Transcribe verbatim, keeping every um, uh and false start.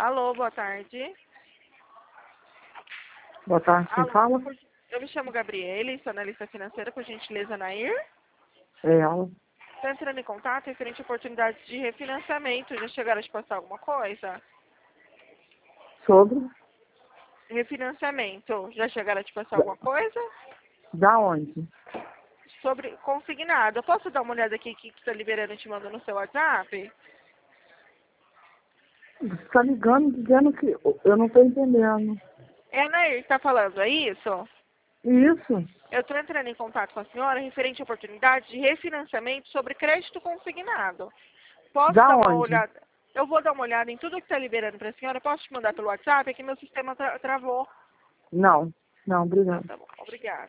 Alô, boa tarde. Boa tarde, quem Alô, fala? eu me chamo Gabriele, sou analista financeira, por gentileza, Nair. É ela. Estou entrando em contato referente a oportunidades de refinanciamento. Já chegaram a te passar alguma coisa? Sobre? Refinanciamento. Já chegaram a te passar Da, alguma coisa? da onde? Sobre consignado. Eu posso dar uma olhada aqui que está liberando e te mando no seu WhatsApp? Você tá ligando dizendo que eu não tô entendendo. É a Nair que está falando, é isso? Isso? Eu estou entrando em contato com a senhora referente a oportunidades de refinanciamento sobre crédito consignado. Posso Da dar uma onde? olhada? Eu vou dar uma olhada em tudo que está liberando para a senhora. Posso te mandar pelo WhatsApp? É que meu sistema tra travou. Não. Não, Então, obrigado. tá bom. Obrigada.